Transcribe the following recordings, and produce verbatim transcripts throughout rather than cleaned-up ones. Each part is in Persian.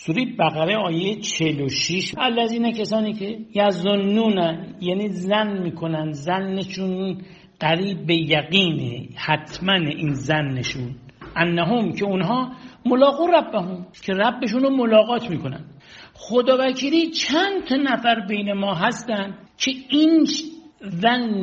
سوره بقره آیه چهل و شش، الذین کسانی که یظنون یعنی ظن میکنن، ظنشون قریب به یقینه، حتما این ظنشون، انهم که اونها ملاقات ربهم که ربشون رو ملاقات میکنن. خدا وکیلی چند تا نفر بین ما هستن که این ظن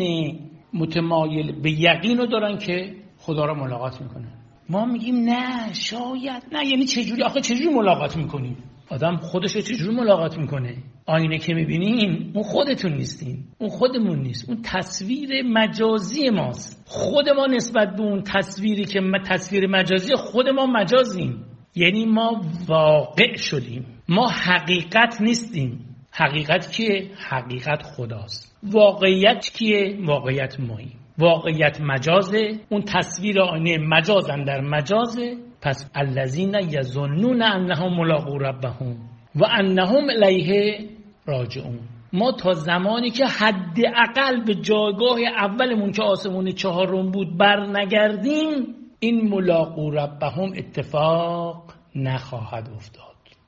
متمایل به یقین رو دارن که خدا رو ملاقات میکنن. ما میگیم نه شاید نه، یعنی چجوری؟ آخه چجوری ملاقات میکنیم؟ آدم خودش رو چجوری ملاقات میکنه؟ آینه که میبینین اون خودتون نیستین، اون خودمون نیست، اون تصویر مجازی ماست. خود ما نسبت به اون تصویری که تصویر مجازی خود ما مجازیم، یعنی ما واقع شدیم، ما حقیقت نیستیم. حقیقت کیه؟ حقیقت خداست. واقعیت کیه؟ واقعیت ماییم. واقعیت مجازه، اون تصویر آینه مجازن در مجازه. پس الذین یظنون انهم ملاقو ربهم و انهم الیه راجعون. ما تا زمانی که حداقل به جایگاه اولمون که آسمون چهارم بود بر نگردیم، این ملاقو ربهم اتفاق نخواهد افتاد.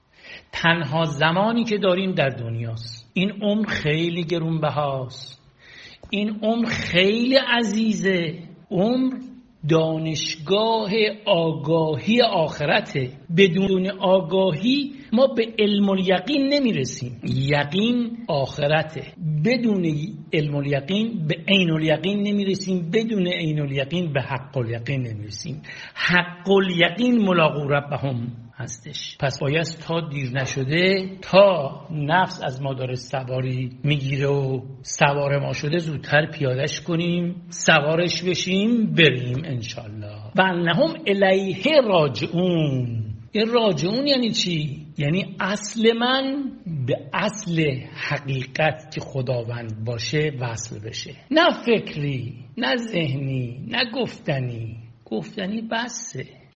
تنها زمانی که داریم در دنیاست. این عمر خیلی گرانبهاست، این عمر خیلی عزیزه. عمر دانشگاه آگاهی آخرته. بدون آگاهی ما به علم الیقین نمیرسیم. یقین آخرته. بدون علم الیقین به عین الیقین نمیرسیم، بدون عین الیقین به حق الیقین نمیرسیم. حق الیقین ملاقو ربهم هستش. پس باید تا دیر نشده، تا نفس از ما داره سواری میگیره و سوار ما شده، زودتر پیادش کنیم، سوارش بشیم، بریم انشالله. و انهم الیه راجعون. این راجعون یعنی چی؟ یعنی اصل من به اصل حقیقت که خداوند باشه وصل بشه، نه فکری، نه ذهنی، نه گفتنی. گفتنی بسه.